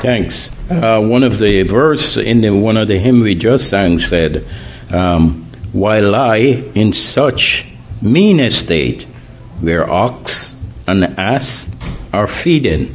Thanks. One of the verse in one of the hymn we just sang said, while I in such mean estate, where ox and ass are feeding,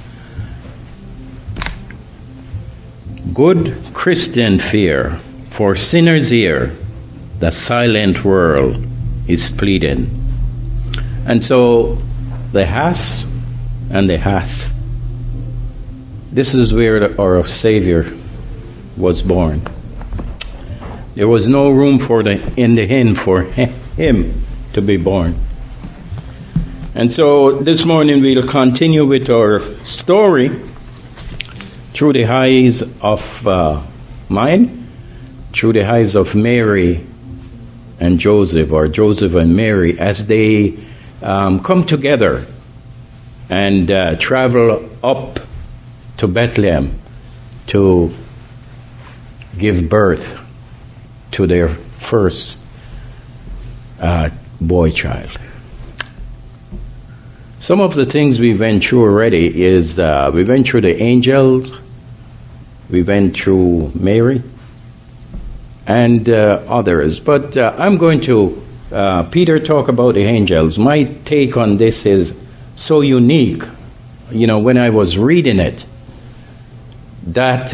good Christian fear, for sinners' ear, the silent world is pleading. And so the has and the has. This is where our Savior was born. There was no room in the inn for him to be born. And so this morning we'll continue with our story through the eyes of through the eyes of Mary and Joseph, or Joseph and Mary, as they come together and travel up to Bethlehem to give birth to their first boy child. Some of the things we went through already is we went through the angels, we went through Mary, and others. But I'm going to, Peter talk about the angels. My take on this is so unique. You know, when I was reading it, that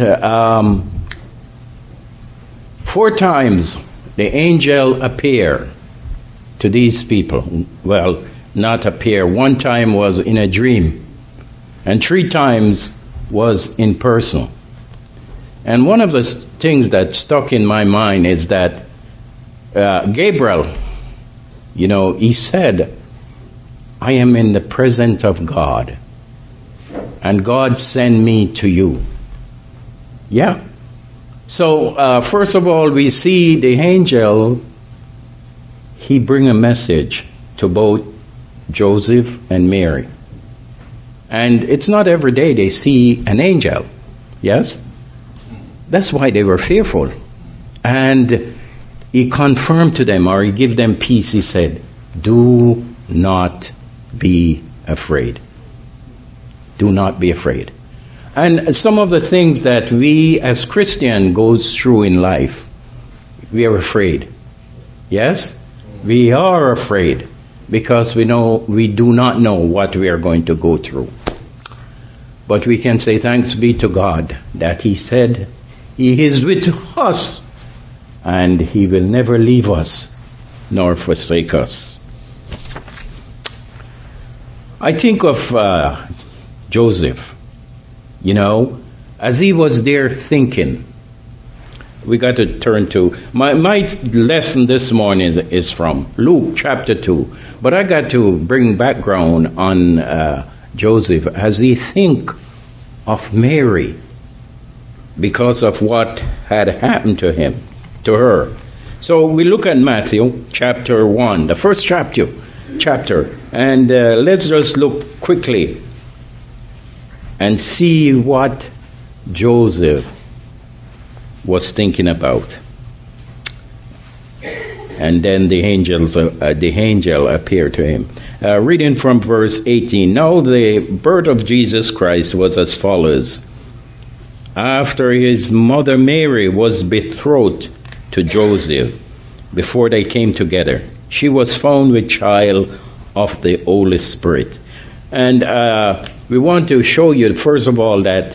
4 times the angel appear to these people. Well, not appear. 1 time was in a dream, and 3 times was in person. And one of the things that stuck in my mind is that Gabriel, you know, he said, I am in the presence of God, and God sent me to you. Yeah. So, first of all, we see the angel, he bring a message to both Joseph and Mary. And it's not every day they see an angel. Yes? That's why they were fearful. And he confirmed to them, or he gave them peace. He said, do not be afraid. Do not be afraid. And some of the things that we as Christians goes through in life, we are afraid. Yes? We are afraid because we do not know what we are going to go through. But we can say thanks be to God that He said He is with us and He will never leave us nor forsake us. I think of Joseph. You know, as he was there thinking, we got to turn to, my lesson this morning is from Luke chapter 2. But I got to bring background on Joseph as he think of Mary because of what had happened to her. So we look at Matthew chapter 1, the first chapter, and let's just look quickly and see what Joseph was thinking about. And then the angel appeared to him. Reading from verse 18. Now the birth of Jesus Christ was as follows. After his mother Mary was betrothed to Joseph, before they came together, she was found with child of the Holy Spirit. And we want to show you, first of all, that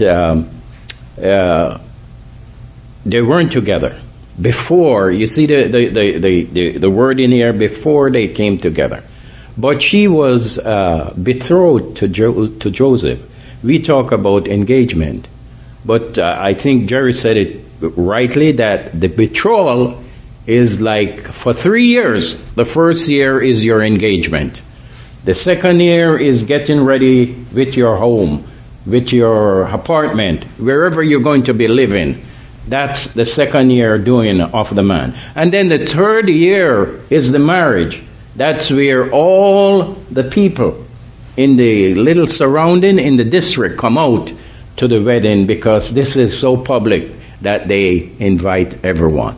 they weren't together. Before, you see the word in here, before they came together. But she was betrothed to Joseph. We talk about engagement. But I think Jerry said it rightly, that the betrothal is like for 3 years. The first year is your engagement. The second year is getting ready with your home, with your apartment, wherever you're going to be living. That's the second year doing of the man. And then the third year is the marriage. That's where all the people in the little surrounding in the district come out to the wedding, because this is so public that they invite everyone.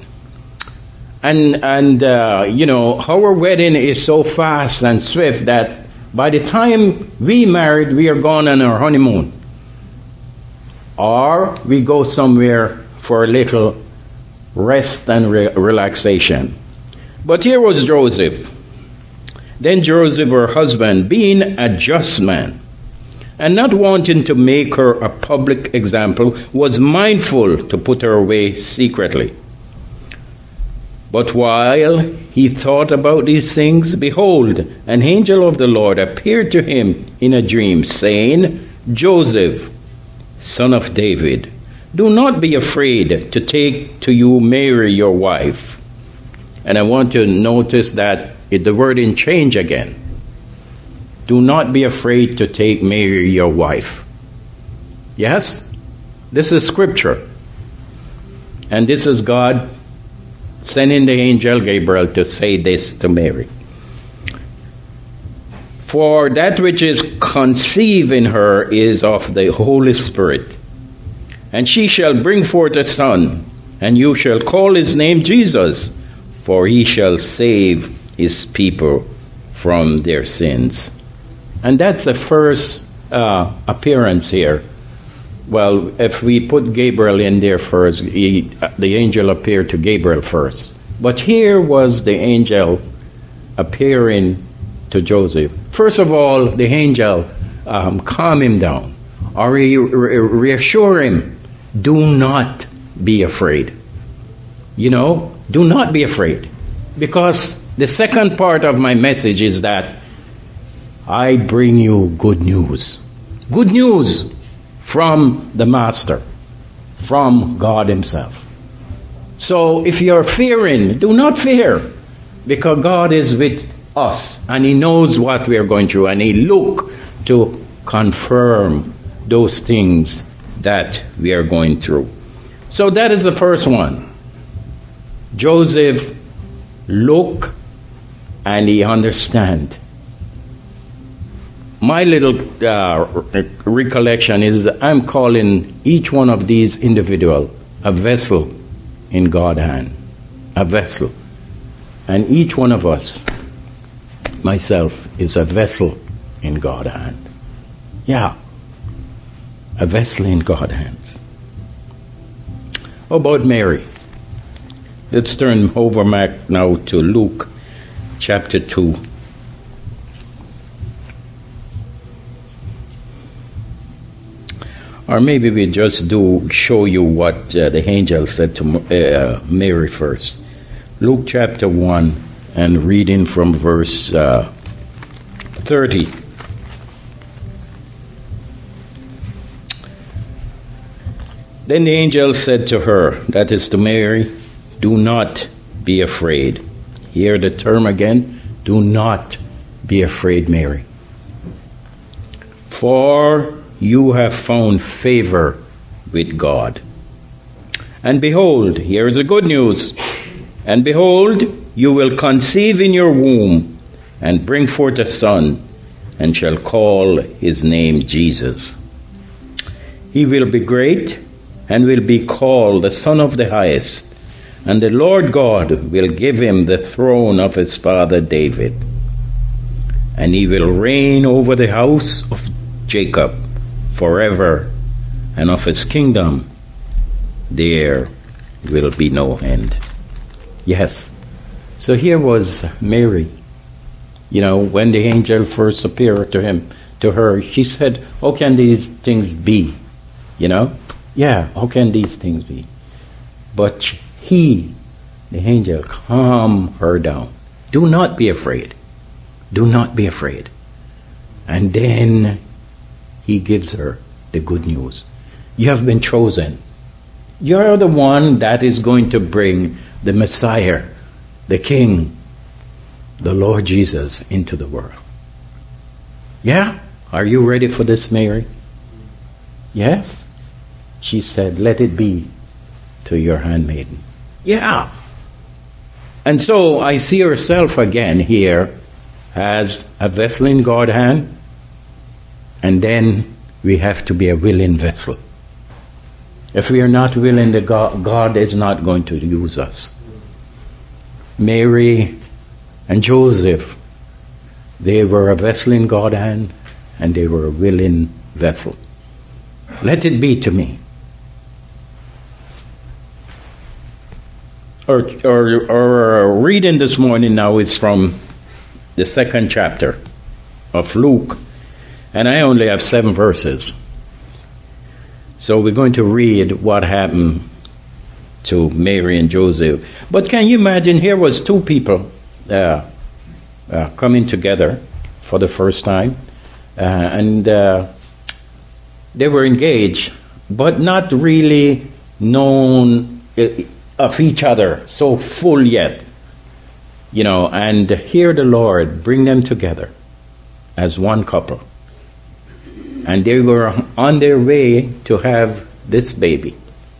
And you know, our wedding is so fast and swift that by the time we married, we are gone on our honeymoon. or we go somewhere for a little rest and relaxation. But here was Joseph. Then Joseph, her husband, being a just man, and not wanting to make her a public example, was mindful to put her away secretly. But while he thought about these things, behold, an angel of the Lord appeared to him in a dream, saying, Joseph, son of David, do not be afraid to take to you Mary, your wife. And I want to notice that the wording change again. Do not be afraid to take Mary, your wife. Yes? This is scripture. And this is God sending the angel Gabriel to say this to Mary. For that which is conceived in her is of the Holy Spirit. And she shall bring forth a son, and you shall call his name Jesus, for he shall save his people from their sins. And that's the first appearance here. Well, if we put Gabriel in there first, the angel appeared to Gabriel first. But here was the angel appearing to Joseph. First of all, the angel calm him down, or reassure him, do not be afraid. Do not be afraid. Because the second part of my message is that I bring you good news. Good news from the Master, from God himself. So if you're fearing, do not fear, because God is with us, and he knows what we are going through, and he look to confirm those things that we are going through. So that is the first one. Joseph look and he understand. My little recollection is I'm calling each one of these individual a vessel in God's hand. A vessel. And each one of us, myself, is a vessel in God's hands. Yeah. A vessel in God's hands. How about Mary? Let's turn over back now to Luke chapter 2. Or maybe we just do show you what the angel said to Mary first. Luke chapter 1 and reading from verse 30. Then the angel said to her, that is to Mary, do not be afraid. Hear the term again. Do not be afraid, Mary. For you have found favor with God. And behold, here is the good news. And behold, you will conceive in your womb and bring forth a son, and shall call his name Jesus. He will be great and will be called the Son of the Highest. And the Lord God will give him the throne of his father David. And he will reign over the house of Jacob forever, and of his kingdom there will be no end. Yes. So here was Mary. When the angel first appeared to her, she said, how can these things be? Yeah, how can these things be? But the angel, calmed her down. Do not be afraid. Do not be afraid. And then he gives her the good news. You have been chosen. You're the one that is going to bring the Messiah, the King, the Lord Jesus into the world. Yeah? Are you ready for this, Mary? Yes? She said, let it be to your handmaiden. Yeah. And so I see herself again here as a vessel in God's hand. And then we have to be a willing vessel. If we are not willing, God is not going to use us. Mary and Joseph, they were a vessel in God's hand, and they were a willing vessel. Let it be to me. our reading this morning now is from the 2nd chapter of Luke, and I only have 7 verses. So we're going to read what happened to Mary and Joseph. But can you imagine, here was 2 people coming together for the first time, and they were engaged, but not really known of each other so full yet, and here the Lord bring them together as one couple, and they were on their way to have this baby.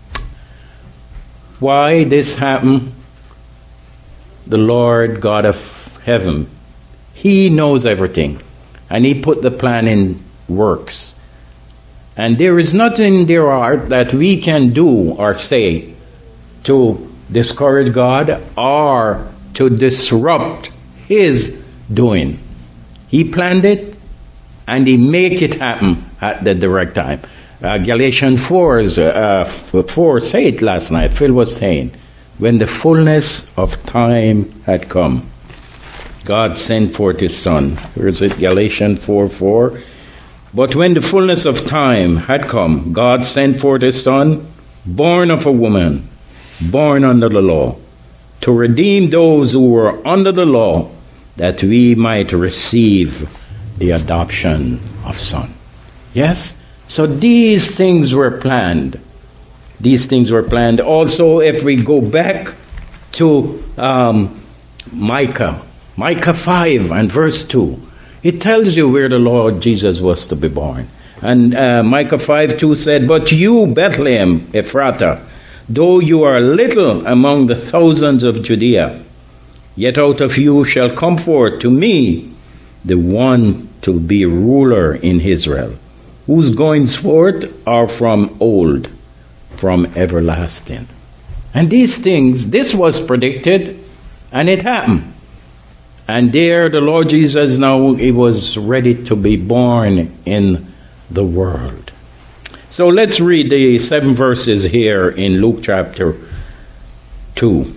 Why this happened? The Lord God of heaven, He knows everything, and He put the plan in works. And there is nothing in their heart that we can do or say to discourage God or to disrupt His doing. He planned it, and He make it happen at the direct time. Galatians 4 say it last night. Phil was saying, when the fullness of time had come, God sent forth His Son. Where is it? Galatians 4:4. But when the fullness of time had come, God sent forth His Son, born of a woman, born under the law, to redeem those who were under the law, that we might receive the adoption of son. Yes? So these things were planned. These things were planned. Also, if we go back to Micah 5 and verse 2, it tells you where the Lord Jesus was to be born. And Micah 5:2 said, but you, Bethlehem, Ephratah, though you are little among the thousands of Judea, yet out of you shall come forth to me the one to be ruler in Israel, whose goings forth are from old, from everlasting. And these things, this was predicted, and it happened. And there the Lord Jesus now, He was ready to be born in the world. So let's read the 7 verses here in Luke chapter 2.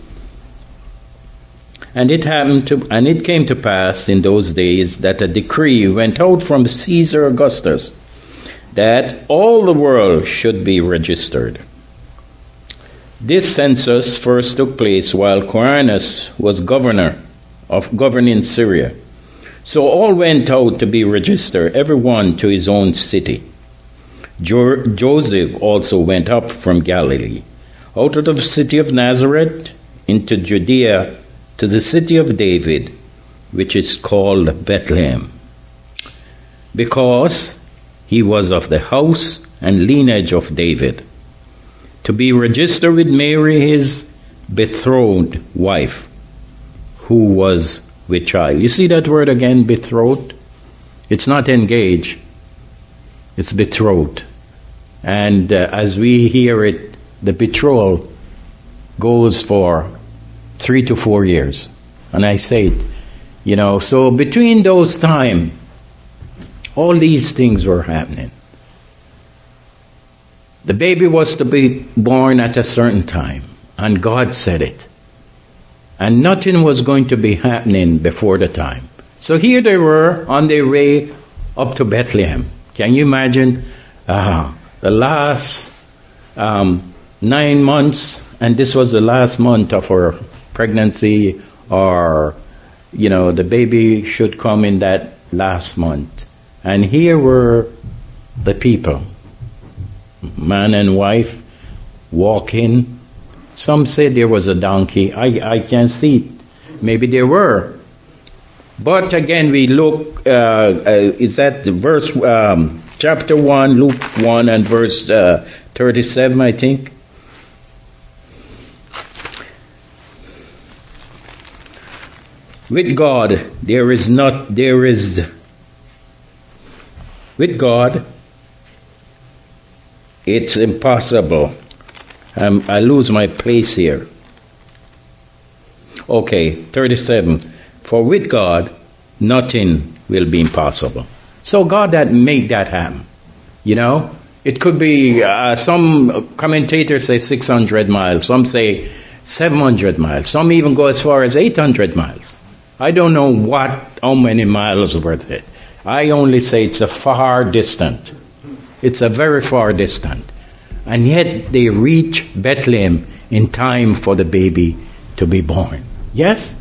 And it came to pass in those days that a decree went out from Caesar Augustus that all the world should be registered. This census first took place while Quirinius was governing Syria. So all went out to be registered, every one to his own city. Joseph also went up from Galilee, out of the city of Nazareth, into Judea, to the city of David, which is called Bethlehem, because he was of the house and lineage of David, to be registered with Mary, his betrothed wife, who was with child. You see that word again, betrothed? It's not engaged, it's betrothed. And as we hear it, the betrothal goes for 3 to 4 years. And I say it, so between those time, all these things were happening. The baby was to be born at a certain time, and God said it. And nothing was going to be happening before the time. So here they were on their way up to Bethlehem. Can you imagine the last 9 months, and this was the last month of her pregnancy, or, the baby should come in that last month. And here were the people, man and wife, walking. Some said there was a donkey. I can't see it. Maybe there were. But again, we look, is that verse, chapter 1, Luke 1 and verse 37, I think. With God, with God, it's impossible. I lose my place here. Okay, 37. For with God, nothing will be impossible. So God that made that happen. It could be, some commentators say 600 miles. Some say 700 miles. Some even go as far as 800 miles. I don't know how many miles worth it. I only say it's a far distant. It's a very far distant. And yet they reach Bethlehem in time for the baby to be born. Yes?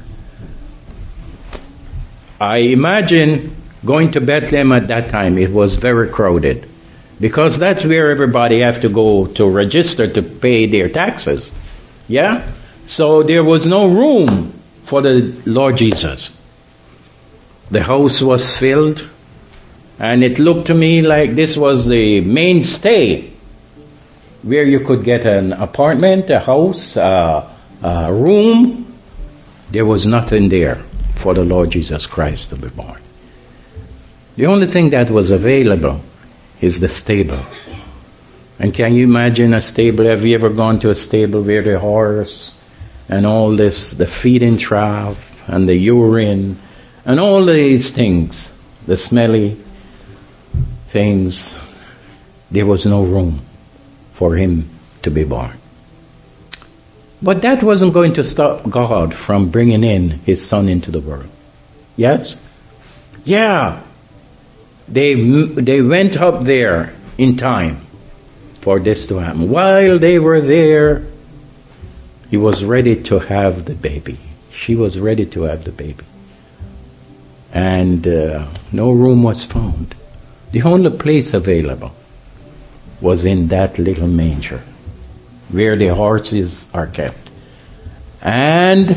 I imagine going to Bethlehem at that time, it was very crowded. Because that's where everybody have to go to register to pay their taxes. Yeah? So there was no room for the Lord Jesus. The house was filled, and it looked to me like this was the mainstay where you could get an apartment, a house, a room. There was nothing there for the Lord Jesus Christ to be born. The only thing that was available is the stable. And can you imagine a stable? Have you ever gone to a stable where the horse and all this, the feeding trough and the urine and all these things, the smelly things, there was no room for him to be born. But that wasn't going to stop God from bringing in his son into the world. Yes? Yeah. They went up there in time for this to happen. While they were there, he was ready to have the baby. She was ready to have the baby. And no room was found. The only place available was in that little manger where the horses are kept. And,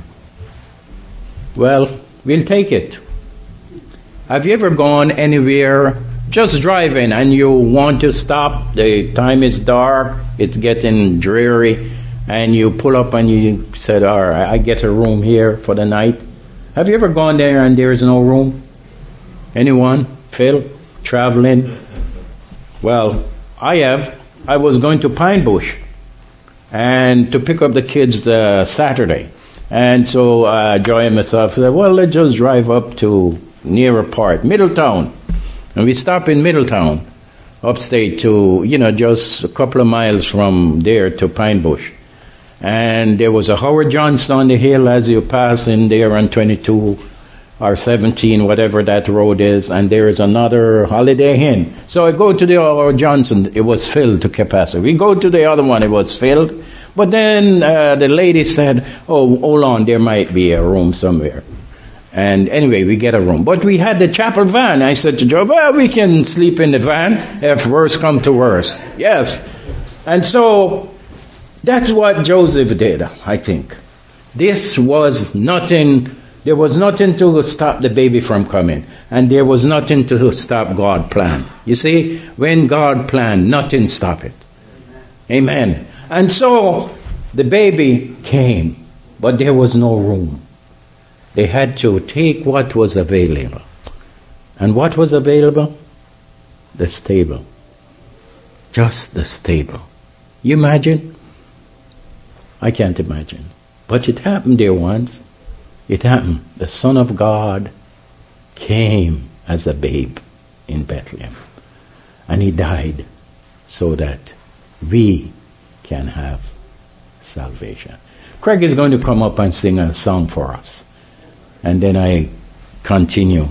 well, we'll take it. Have you ever gone anywhere, just driving, and you want to stop? The time is dark, it's getting dreary, and you pull up and you said, all right, I get a room here for the night. Have you ever gone there and there is no room? Anyone? Phil? Traveling? Well, I have. I was going to Pine Bush and to pick up the kids Saturday. And so Joy and myself said, well, let's just drive up to nearer part, Middletown. And we stop in Middletown, upstate to, just a couple of miles from there to Pine Bush. And there was a Howard Johnson on the hill as you pass in there on 22 or 17, whatever that road is, and there is another Holiday Inn. So I go to the Howard Johnson, it was filled to capacity. We go to the other one, it was filled. But then the lady said, oh, hold on, there might be a room somewhere. And anyway, we get a room. But we had the chapel van. I said to Joe, well, we can sleep in the van if worse come to worse. Yes. And so that's what Joseph did, I think. This was nothing. There was nothing to stop the baby from coming. And there was nothing to stop God's plan. You see, when God planned, nothing stopped it. Amen. And so the baby came, but there was no room. They had to take what was available. And what was available? The stable. Just the stable. You imagine? I can't imagine. But it happened there once. It happened. The Son of God came as a babe in Bethlehem. And he died so that we can have salvation. Craig is going to come up and sing a song for us. And then I continue.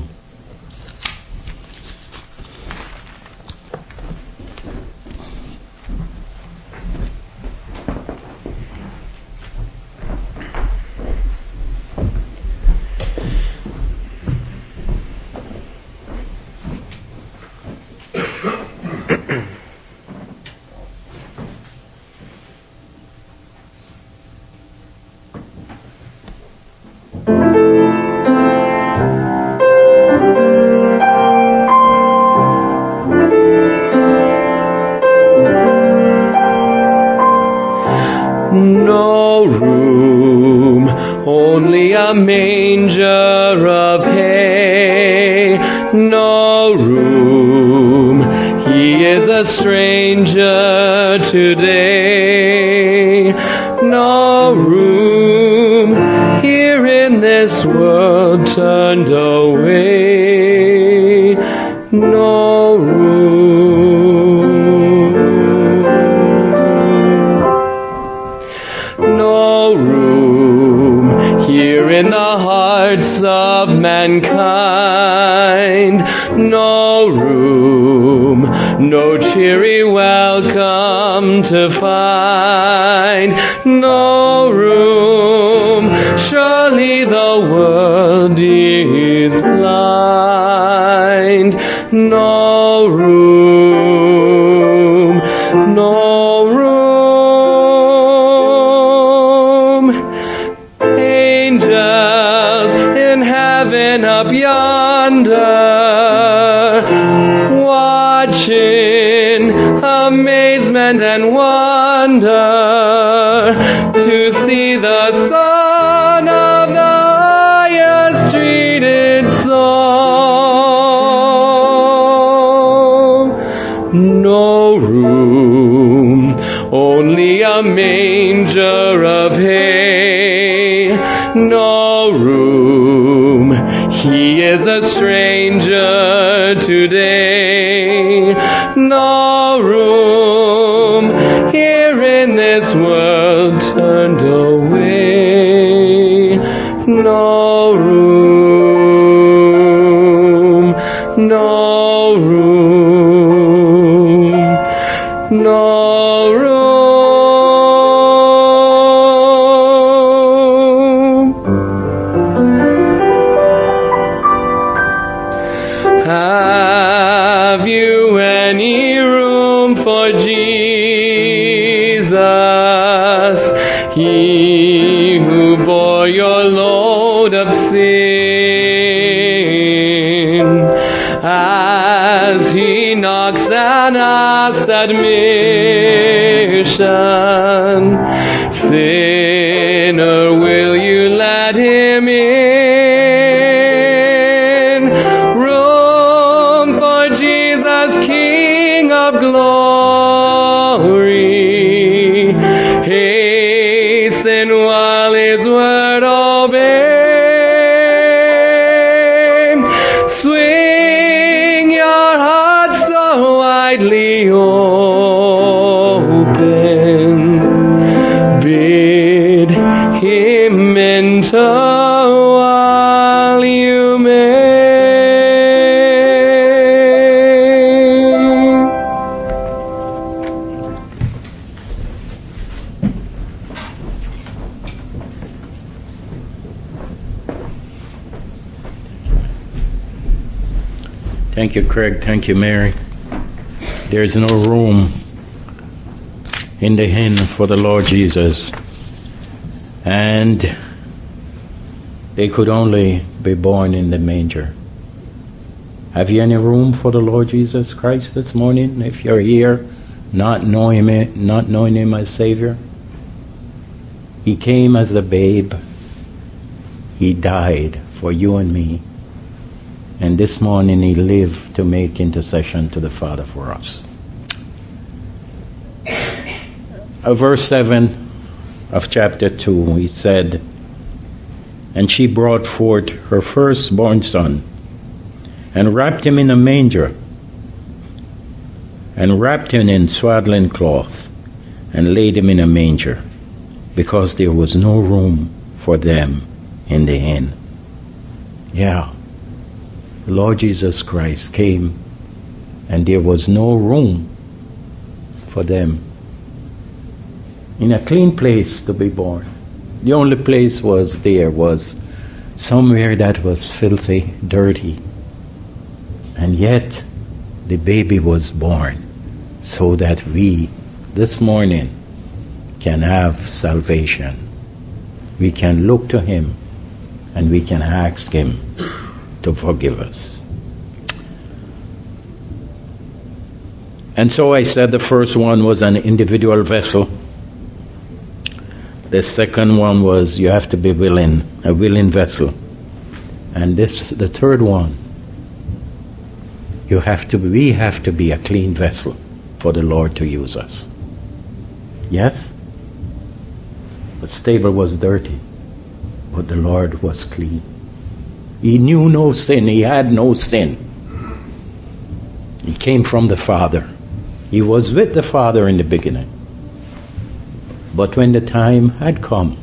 No room, only a manger of hay. No room, he is a stranger today. No room, here in this world turned away. No room. No no cheery welcome to find, no room, surely the world is blind, no room, no room. Angels in heaven up yonder, watching amazement and wonder to see the Son of the highest treated soul. No room, only a manger of hay. No room, he is a stranger today. No room here in this world turned away. No room, no room, no room. Have you any room for Jesus, he who bore your load of sin? As he knocks and asks admission, sinner, will you let him in? Room for Jesus, King of glory. Hasten while his word obey. Swing your heart so widely open. Bid him enter while you may. Thank you, Craig. Thank you, Mary. There's no room in the inn for the Lord Jesus. And they could only be born in the manger. Have you any room for the Lord Jesus Christ this morning? If you're here, not knowing him as Savior. He came as a babe. He died for you and me. And this morning he lived to make intercession to the Father for us. Verse 7 of chapter 2, he said, "And she brought forth her firstborn son, and wrapped him in a manger, and wrapped him in swaddling cloth, and laid him in a manger, because there was no room for them in the inn." Yeah. The Lord Jesus Christ came, and there was no room for them in a clean place to be born. The only place was somewhere that was filthy, dirty. And yet, the baby was born so that we, this morning, can have salvation. We can look to him and we can ask him to forgive us. And so I said the first one was an individual vessel. The second one was you have to be willing, a willing vessel. And the third one, we have to be a clean vessel for the Lord to use us. Yes? The stable was dirty, but the Lord was clean. He knew no sin. He had no sin. He came from the Father. He was with the Father in the beginning. But when the time had come,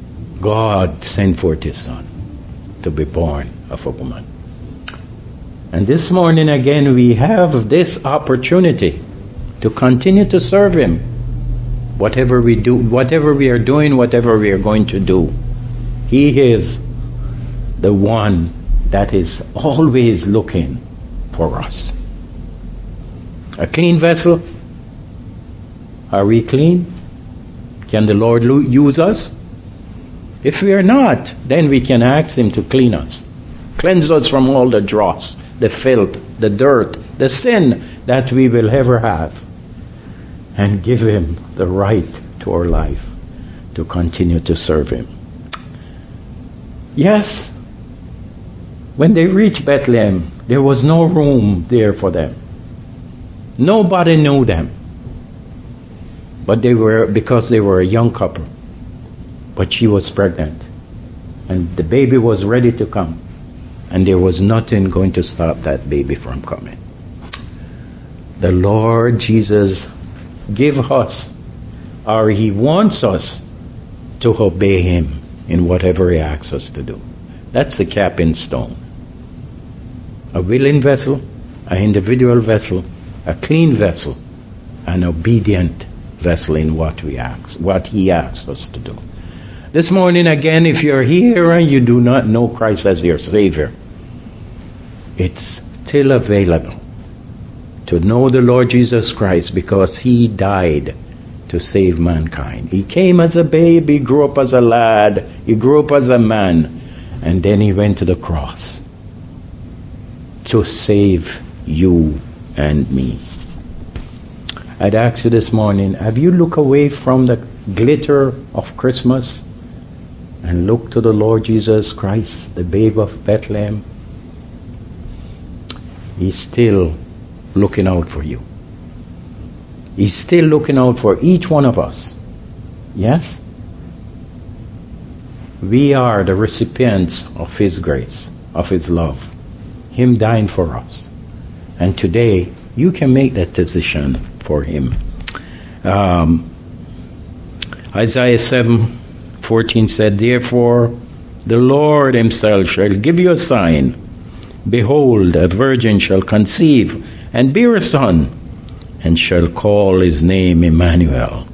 God sent forth his Son to be born of a woman. And this morning again, we have this opportunity to continue to serve Him. Whatever we do, whatever we are doing, whatever we are going to do, He is the one that is always looking for us. A clean vessel. Are we clean? Can the Lord use us? If we are not, then we can ask Him to clean us. Cleanse us from all the dross, the filth, the dirt, the sin that we will ever have. And give Him the right to our life to continue to serve Him. Yes, when they reached Bethlehem, there was no room there for them. Nobody knew them. But because they were a young couple. But she was pregnant. And the baby was ready to come. And there was nothing going to stop that baby from coming. The Lord Jesus give us, or He wants us to obey Him in whatever He asks us to do. That's the capping stone. A willing vessel, an individual vessel, a clean vessel, an obedient vessel in what He asks us to do. This morning again, if you're here and you do not know Christ as your Savior, it's still available to know the Lord Jesus Christ, because He died to save mankind. He came as a baby, grew up as a lad, He grew up as a man, and then He went to the cross to save you and me. I'd ask you this morning, have you looked away from the glitter of Christmas and looked to the Lord Jesus Christ, the babe of Bethlehem? He's still looking out for you. He's still looking out for each one of us. Yes? We are the recipients of His grace, of His love. Him dying for us. And today, you can make that decision for Him. Isaiah 7:14 said, "Therefore, the Lord Himself shall give you a sign. Behold, a virgin shall conceive and bear a son, and shall call his name Emmanuel.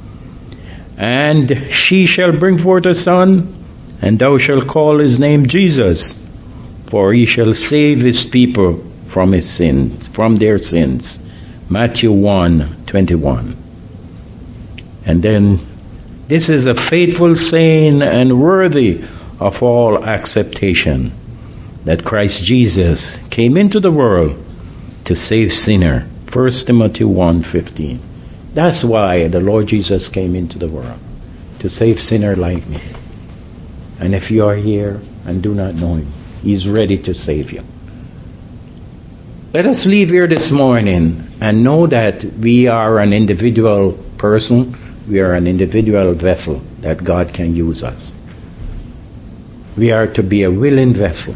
And she shall bring forth a son, and thou shalt call his name Jesus, for he shall save his people from their sins." Matthew 1:21. And then, this is a faithful saying and worthy of all acceptation, that Christ Jesus came into the world to save sinner. 1 Timothy 1:15. That's why the Lord Jesus came into the world, to save sinner like me. And if you are here and do not know Him, He's ready to save you. Let us leave here this morning and know that we are an individual person. We are an individual vessel that God can use us. We are to be a willing vessel.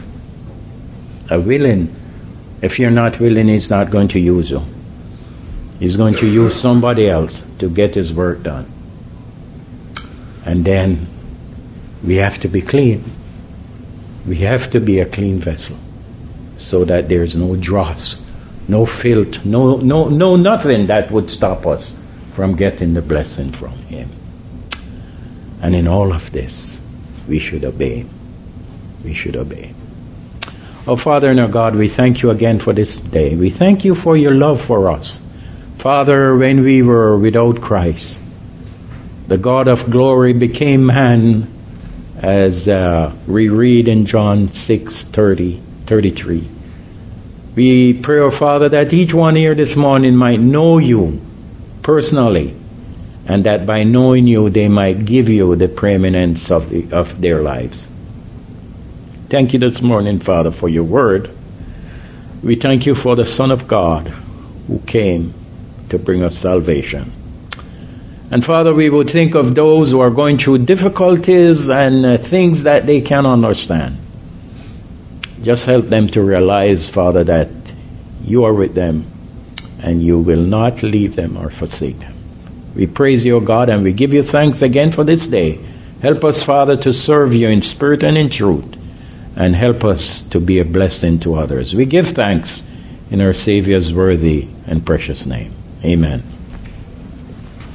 If you're not willing, He's not going to use you. He's going to use somebody else to get His work done. And then we have to be clean. We have to be a clean vessel, so that there's no dross, no filth, no nothing that would stop us from getting the blessing from Him. And in all of this, we should obey. We should obey. Oh, Father and our God, we thank You again for this day. We thank You for Your love for us. Father, when we were without Christ, the God of glory became man, as we read in John 6:33. We pray, oh Father, that each one here this morning might know You personally, and that by knowing You, they might give You the preeminence of their lives. Thank You this morning, Father, for Your word. We thank You for the Son of God who came to bring us salvation. And Father, we would think of those who are going through difficulties and things that they can't understand. Just help them to realize, Father, that You are with them and You will not leave them or forsake them. We praise You, O God, and we give You thanks again for this day. Help us, Father, to serve You in spirit and in truth, and help us to be a blessing to others. We give thanks in our Savior's worthy and precious name. Amen.